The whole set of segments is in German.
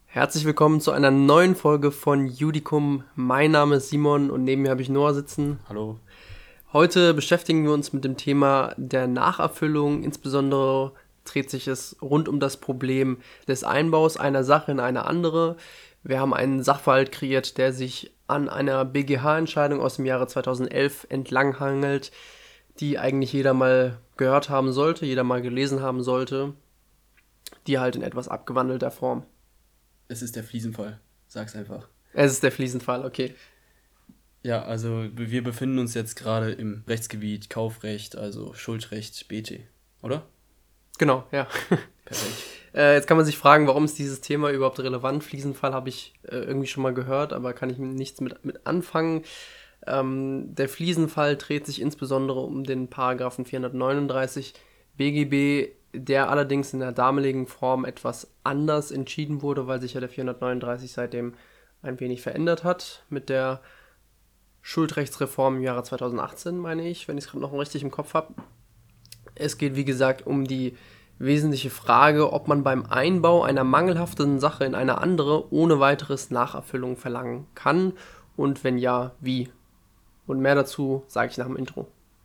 Herzlich willkommen zu einer neuen Folge von Judicum. Mein Name ist Simon und neben mir habe ich Noah sitzen. Hallo. Heute beschäftigen wir uns mit dem Thema der Nacherfüllung. Insbesondere dreht sich es rund um das Problem des Einbaus einer Sache in eine andere. Wir haben einen Sachverhalt kreiert, der sich an einer BGH-Entscheidung aus dem Jahre 2011 entlanghangelt, die eigentlich jeder mal gehört haben sollte, jeder mal gelesen haben sollte, die halt in etwas abgewandelter Form. Es ist der Fliesenfall. Sag's einfach. Es ist der Fliesenfall, okay. Ja, also wir befinden uns jetzt gerade im Rechtsgebiet Kaufrecht, also Schuldrecht, BT, oder? Genau, ja. Perfekt. Jetzt kann man sich fragen, warum ist dieses Thema überhaupt relevant? Fliesenfall habe ich irgendwie schon mal gehört, aber kann ich nichts mit anfangen. Der Fliesenfall dreht sich insbesondere um den Paragraphen 439 BGB, der allerdings in der damaligen Form etwas anders entschieden wurde, weil sich ja der 439 seitdem ein wenig verändert hat mit der Schuldrechtsreform im Jahre 2018, meine ich, wenn ich es gerade noch richtig im Kopf habe. Es geht, wie gesagt, um die wesentliche Frage, ob man beim Einbau einer mangelhaften Sache in eine andere ohne weiteres Nacherfüllung verlangen kann und wenn ja, wie. Und mehr dazu sage ich nach dem Intro.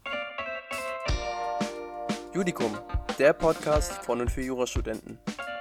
Judicum, der Podcast von und für Jurastudenten.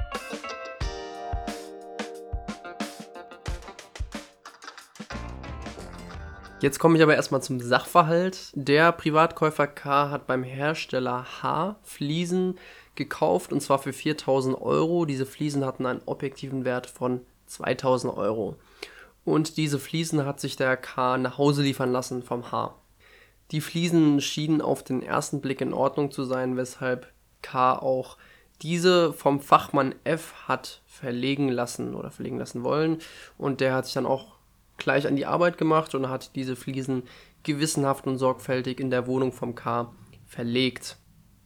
Jetzt komme ich aber erstmal zum Sachverhalt. Der Privatkäufer K hat beim Hersteller H Fliesen gekauft und zwar für 4.000 Euro. Diese Fliesen hatten einen objektiven Wert von 2.000 Euro. Und diese Fliesen hat sich der K nach Hause liefern lassen vom H. Die Fliesen schienen auf den ersten Blick in Ordnung zu sein, weshalb K auch diese vom Fachmann F hat verlegen lassen wollen. Und der hat sich dann auch gleich an die Arbeit gemacht und hat diese Fliesen gewissenhaft und sorgfältig in der Wohnung vom K verlegt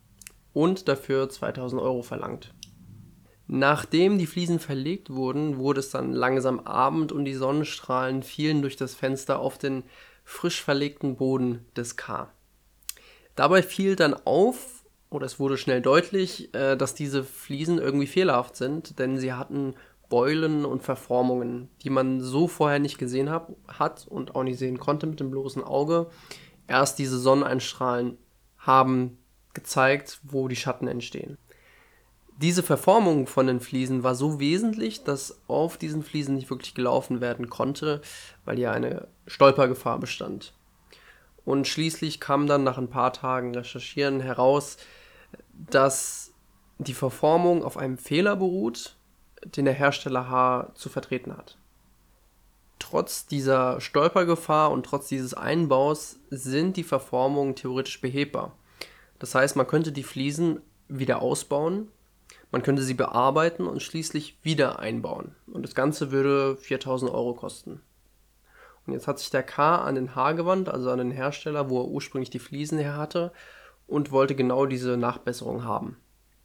und dafür 2.000 Euro verlangt. Nachdem die Fliesen verlegt wurden, wurde es dann langsam Abend und die Sonnenstrahlen fielen durch das Fenster auf den frisch verlegten Boden des K. Dabei fiel dann auf, oder es wurde schnell deutlich, dass diese Fliesen irgendwie fehlerhaft sind, denn sie hatten Beulen und Verformungen, die man so vorher nicht gesehen hat und auch nicht sehen konnte mit dem bloßen Auge. Erst diese Sonneneinstrahlen haben gezeigt, wo die Schatten entstehen. Diese Verformung von den Fliesen war so wesentlich, dass auf diesen Fliesen nicht wirklich gelaufen werden konnte, weil ja eine Stolpergefahr bestand. Und schließlich kam dann nach ein paar Tagen Recherchieren heraus, dass die Verformung auf einem Fehler beruht, den der Hersteller H zu vertreten hat. Trotz dieser Stolpergefahr und trotz dieses Einbaus sind die Verformungen theoretisch behebbar. Das heißt, man könnte die Fliesen wieder ausbauen, man könnte sie bearbeiten und schließlich wieder einbauen. Und das Ganze würde 4.000 Euro kosten. Und jetzt hat sich der K an den H gewandt, also an den Hersteller, wo er ursprünglich die Fliesen her hatte, und wollte genau diese Nachbesserung haben.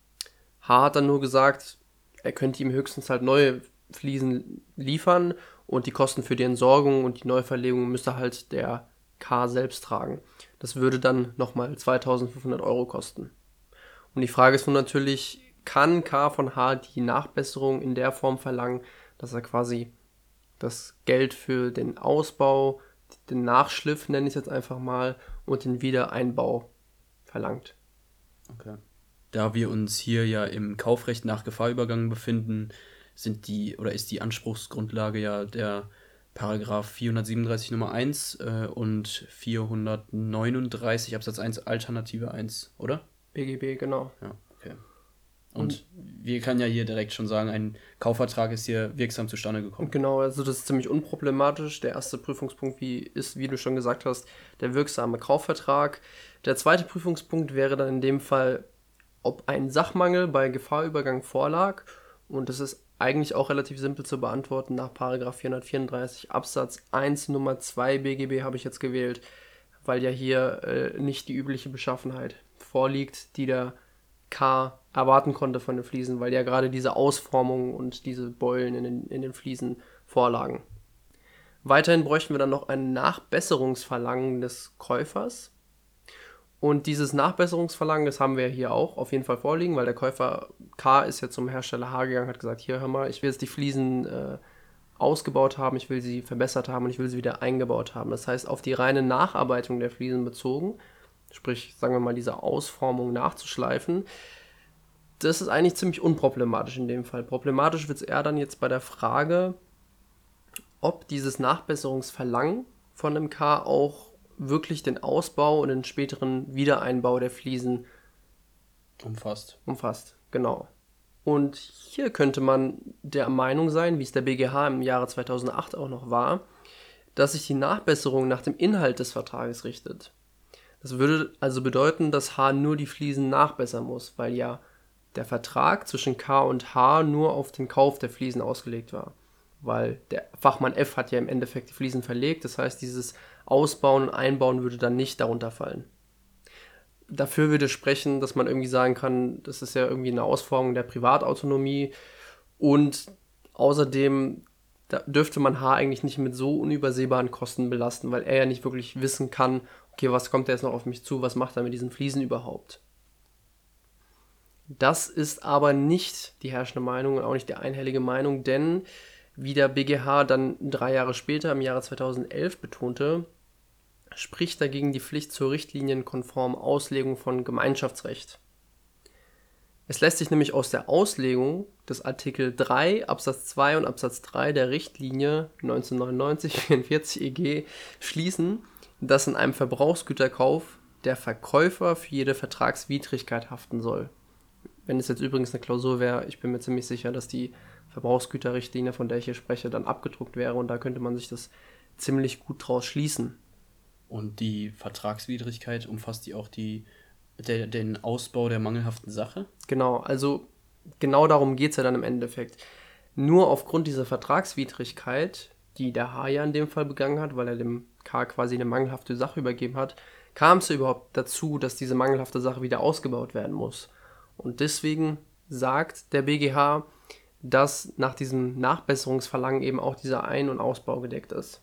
H hat dann nur gesagt, er könnte ihm höchstens halt neue Fliesen liefern und die Kosten für die Entsorgung und die Neuverlegung müsste halt der K selbst tragen. Das würde dann nochmal 2.500 Euro kosten. Und die Frage ist nun natürlich, kann K von H die Nachbesserung in der Form verlangen, dass er quasi das Geld für den Ausbau, den Nachschliff, nenne ich es jetzt einfach mal, und den Wiedereinbau verlangt. Okay. Da wir uns hier ja im Kaufrecht nach Gefahrübergang befinden, ist die Anspruchsgrundlage ja der Paragraph 437 Nummer 1 und 439 Absatz 1 Alternative 1, oder? BGB, genau. Ja, okay. Und wir können ja hier direkt schon sagen, ein Kaufvertrag ist hier wirksam zustande gekommen. Genau, also das ist ziemlich unproblematisch. Der erste Prüfungspunkt ist, wie du schon gesagt hast, der wirksame Kaufvertrag. Der zweite Prüfungspunkt wäre dann in dem Fall, ob ein Sachmangel bei Gefahrübergang vorlag. Und das ist eigentlich auch relativ simpel zu beantworten. Nach § 434 Absatz 1 Nummer 2 BGB habe ich jetzt gewählt, weil ja hier nicht die übliche Beschaffenheit vorliegt, die der K erwarten konnte von den Fliesen, weil ja gerade diese Ausformungen und diese Beulen in den Fliesen vorlagen. Weiterhin bräuchten wir dann noch ein Nachbesserungsverlangen des Käufers. Und dieses Nachbesserungsverlangen, das haben wir hier auch auf jeden Fall vorliegen, weil der Käufer K ist ja zum Hersteller H gegangen, hat gesagt, hier hör mal, ich will jetzt die Fliesen ausgebaut haben, ich will sie verbessert haben und ich will sie wieder eingebaut haben. Das heißt, auf die reine Nacharbeitung der Fliesen bezogen, sprich, sagen wir mal, diese Ausformung nachzuschleifen, das ist eigentlich ziemlich unproblematisch in dem Fall. Problematisch wird es eher dann jetzt bei der Frage, ob dieses Nachbesserungsverlangen von einem K auch wirklich den Ausbau und den späteren Wiedereinbau der Fliesen umfasst. Genau. Und hier könnte man der Meinung sein, wie es der BGH im Jahre 2008 auch noch war, dass sich die Nachbesserung nach dem Inhalt des Vertrages richtet. Das würde also bedeuten, dass H nur die Fliesen nachbessern muss, weil ja der Vertrag zwischen K und H nur auf den Kauf der Fliesen ausgelegt war. Weil der Fachmann F hat ja im Endeffekt die Fliesen verlegt, das heißt, dieses Ausbauen und Einbauen würde dann nicht darunter fallen. Dafür würde sprechen, dass man irgendwie sagen kann, das ist ja irgendwie eine Ausformung der Privatautonomie und außerdem dürfte man H eigentlich nicht mit so unübersehbaren Kosten belasten, weil er ja nicht wirklich wissen kann, okay, was kommt da jetzt noch auf mich zu, was macht er mit diesen Fliesen überhaupt. Das ist aber nicht die herrschende Meinung und auch nicht die einhellige Meinung, denn wie der BGH dann 3 Jahre später, im Jahre 2011 betonte, spricht dagegen die Pflicht zur richtlinienkonformen Auslegung von Gemeinschaftsrecht. Es lässt sich nämlich aus der Auslegung des Artikel 3 Absatz 2 und Absatz 3 der Richtlinie 1999/44 EG schließen, dass in einem Verbrauchsgüterkauf der Verkäufer für jede Vertragswidrigkeit haften soll. Wenn es jetzt übrigens eine Klausur wäre, ich bin mir ziemlich sicher, dass die Verbrauchsgüterrichtlinie, von der ich hier spreche, dann abgedruckt wäre und da könnte man sich das ziemlich gut draus schließen. Und die Vertragswidrigkeit, umfasst die auch den Ausbau der mangelhaften Sache? Genau, also genau darum geht es ja dann im Endeffekt. Nur aufgrund dieser Vertragswidrigkeit, die der H ja in dem Fall begangen hat, weil er dem K quasi eine mangelhafte Sache übergeben hat, kam es überhaupt dazu, dass diese mangelhafte Sache wieder ausgebaut werden muss. Und deswegen sagt der BGH, dass nach diesem Nachbesserungsverlangen eben auch dieser Ein- und Ausbau gedeckt ist.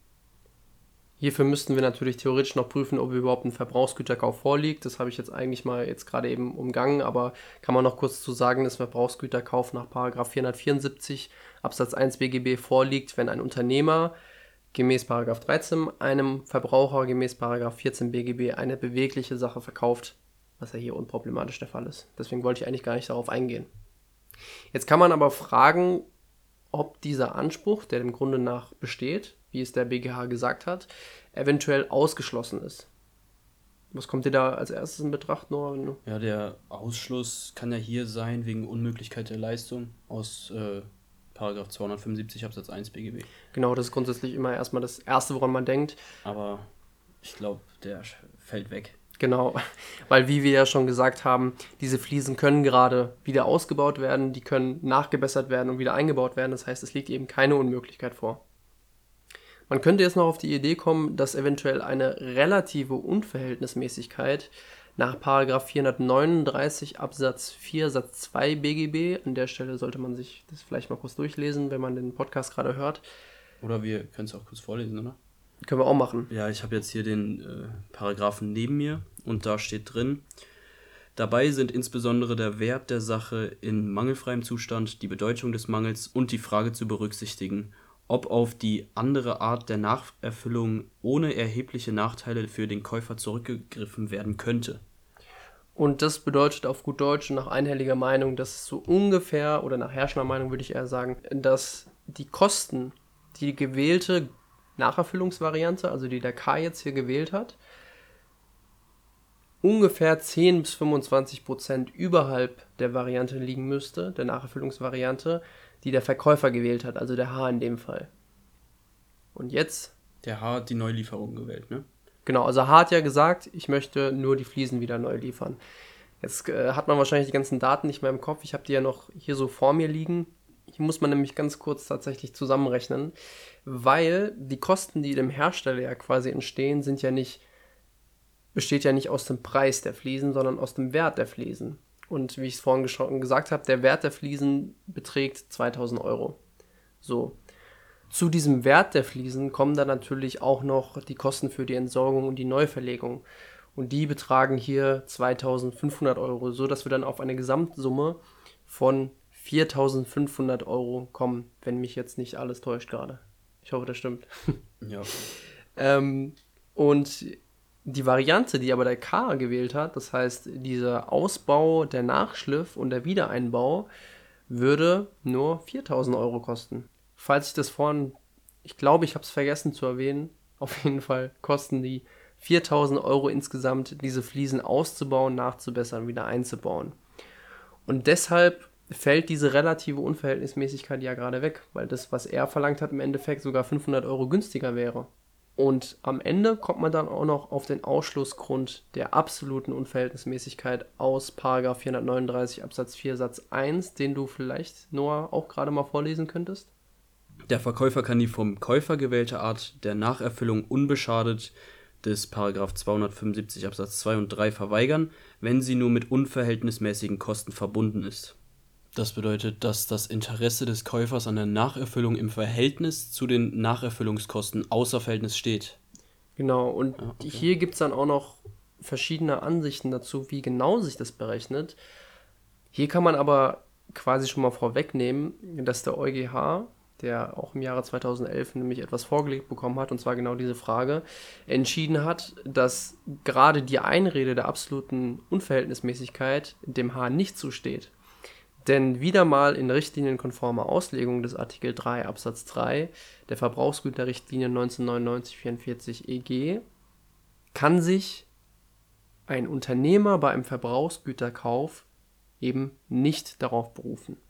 Hierfür müssten wir natürlich theoretisch noch prüfen, ob überhaupt ein Verbrauchsgüterkauf vorliegt. Das habe ich jetzt eigentlich mal jetzt gerade eben umgangen, aber kann man noch kurz zu sagen, dass Verbrauchsgüterkauf nach § 474 Absatz 1 BGB vorliegt, wenn ein Unternehmer gemäß § 13 einem Verbraucher gemäß § 14 BGB eine bewegliche Sache verkauft, was ja hier unproblematisch der Fall ist. Deswegen wollte ich eigentlich gar nicht darauf eingehen. Jetzt kann man aber fragen, ob dieser Anspruch, der dem Grunde nach besteht, wie es der BGH gesagt hat, eventuell ausgeschlossen ist. Was kommt dir da als erstes in Betracht, Noah? Ja, der Ausschluss kann ja hier sein wegen Unmöglichkeit der Leistung aus § 275 Absatz 1 BGB. Genau, das ist grundsätzlich immer erstmal das Erste, woran man denkt. Aber ich glaube, der fällt weg. Genau, weil wie wir ja schon gesagt haben, diese Fliesen können gerade wieder ausgebaut werden, die können nachgebessert werden und wieder eingebaut werden. Das heißt, es liegt eben keine Unmöglichkeit vor. Man könnte jetzt noch auf die Idee kommen, dass eventuell eine relative Unverhältnismäßigkeit nach § 439 Absatz 4 Satz 2 BGB, an der Stelle sollte man sich das vielleicht mal kurz durchlesen, wenn man den Podcast gerade hört. Oder wir können es auch kurz vorlesen, oder? Können wir auch machen. Ja, ich habe jetzt hier den Paragraphen neben mir und da steht drin: Dabei sind insbesondere der Wert der Sache in mangelfreiem Zustand, die Bedeutung des Mangels und die Frage zu berücksichtigen, ob auf die andere Art der Nacherfüllung ohne erhebliche Nachteile für den Käufer zurückgegriffen werden könnte. Und das bedeutet auf gut Deutsch und nach einhelliger Meinung, dass es so ungefähr, oder nach herrschender Meinung würde ich eher sagen, dass die Kosten, die gewählte Nacherfüllungsvariante, also die der K jetzt hier gewählt hat, ungefähr 10-25% überhalb der Variante liegen müsste, der Nacherfüllungsvariante, die der Verkäufer gewählt hat, also der H in dem Fall. Und jetzt? Der H hat die Neulieferung gewählt, ne? Genau, also H hat ja gesagt, ich möchte nur die Fliesen wieder neu liefern. Jetzt hat man wahrscheinlich die ganzen Daten nicht mehr im Kopf, ich habe die ja noch hier so vor mir liegen. Hier muss man nämlich ganz kurz tatsächlich zusammenrechnen, weil die Kosten, die dem Hersteller ja quasi entstehen, besteht ja nicht aus dem Preis der Fliesen, sondern aus dem Wert der Fliesen. Und wie ich es vorhin gesagt habe, der Wert der Fliesen beträgt 2.000 Euro. So. Zu diesem Wert der Fliesen kommen dann natürlich auch noch die Kosten für die Entsorgung und die Neuverlegung. Und die betragen hier 2.500 Euro, sodass wir dann auf eine Gesamtsumme von 4.500 Euro kommen, wenn mich jetzt nicht alles täuscht gerade. Ich hoffe, das stimmt. Ja. Und die Variante, die aber der K gewählt hat, das heißt, dieser Ausbau, der Nachschliff und der Wiedereinbau, würde nur 4.000 Euro kosten. Falls ich das vorhin, ich glaube, ich habe es vergessen zu erwähnen, auf jeden Fall kosten die 4.000 Euro insgesamt, diese Fliesen auszubauen, nachzubessern, wieder einzubauen. Und deshalb fällt diese relative Unverhältnismäßigkeit ja gerade weg, weil das, was er verlangt hat, im Endeffekt sogar 500 Euro günstiger wäre. Und am Ende kommt man dann auch noch auf den Ausschlussgrund der absoluten Unverhältnismäßigkeit aus § 439 Absatz 4 Satz 1, den du vielleicht, Noah, auch gerade mal vorlesen könntest. Der Verkäufer kann die vom Käufer gewählte Art der Nacherfüllung unbeschadet des § 275 Absatz 2 und 3 verweigern, wenn sie nur mit unverhältnismäßigen Kosten verbunden ist. Das bedeutet, dass das Interesse des Käufers an der Nacherfüllung im Verhältnis zu den Nacherfüllungskosten außer Verhältnis steht. Genau, und Ja, okay. hier gibt es dann auch noch verschiedene Ansichten dazu, wie genau sich das berechnet. Hier kann man aber quasi schon mal vorwegnehmen, dass der EuGH, der auch im Jahre 2011 nämlich etwas vorgelegt bekommen hat, und zwar genau diese Frage, entschieden hat, dass gerade die Einrede der absoluten Unverhältnismäßigkeit dem H nicht zusteht. Denn wieder mal in richtlinienkonformer Auslegung des Artikel 3 Absatz 3 der Verbrauchsgüterrichtlinie 1999/44 EG kann sich ein Unternehmer bei einem Verbrauchsgüterkauf eben nicht darauf berufen.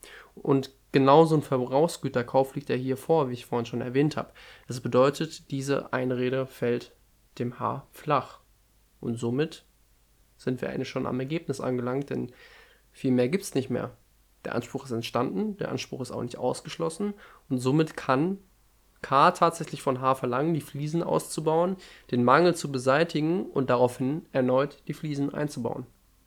Und genauso ein Verbrauchsgüterkauf liegt ja hier vor, wie ich vorhin schon erwähnt habe. Das bedeutet, diese Einrede fällt dem H flach. Und somit sind wir eigentlich schon am Ergebnis angelangt, denn viel mehr gibt es nicht mehr. Der Anspruch ist entstanden, der Anspruch ist auch nicht ausgeschlossen und somit kann K tatsächlich von H verlangen, die Fliesen auszubauen, den Mangel zu beseitigen und daraufhin erneut die Fliesen einzubauen.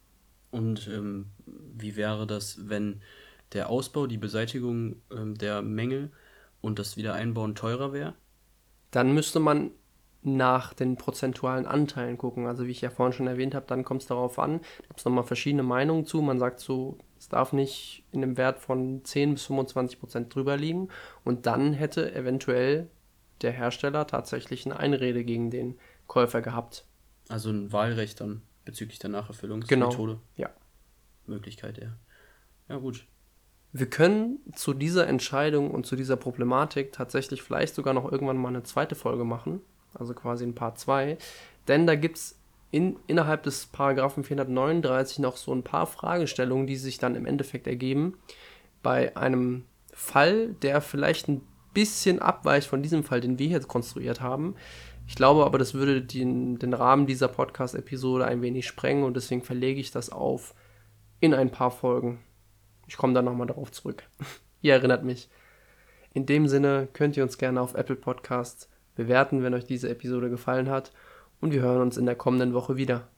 Und wie wäre das, wenn der Ausbau, die Beseitigung der Mängel und das Wiedereinbauen teurer wäre? Dann müsste man nach den prozentualen Anteilen gucken. Also wie ich ja vorhin schon erwähnt habe, dann kommt es darauf an, da gibt es nochmal verschiedene Meinungen zu. Man sagt so, es darf nicht in einem Wert von 10 bis 25% drüber liegen. Und dann hätte eventuell der Hersteller tatsächlich eine Einrede gegen den Käufer gehabt. Also ein Wahlrecht dann bezüglich der Nacherfüllungsmethode. Genau, ja. Möglichkeit, ja. Ja, gut. Wir können zu dieser Entscheidung und zu dieser Problematik tatsächlich vielleicht sogar noch irgendwann mal eine zweite Folge machen, also quasi in Part 2, denn da gibt es innerhalb des Paragraphen 439 noch so ein paar Fragestellungen, die sich dann im Endeffekt ergeben bei einem Fall, der vielleicht ein bisschen abweicht von diesem Fall, den wir jetzt konstruiert haben. Ich glaube aber, das würde den Rahmen dieser Podcast-Episode ein wenig sprengen und deswegen verlege ich das auf in ein paar Folgen. Ich komme dann nochmal darauf zurück. Ihr erinnert mich. In dem Sinne könnt ihr uns gerne auf Apple Podcasts bewerten, wenn euch diese Episode gefallen hat. Und wir hören uns in der kommenden Woche wieder.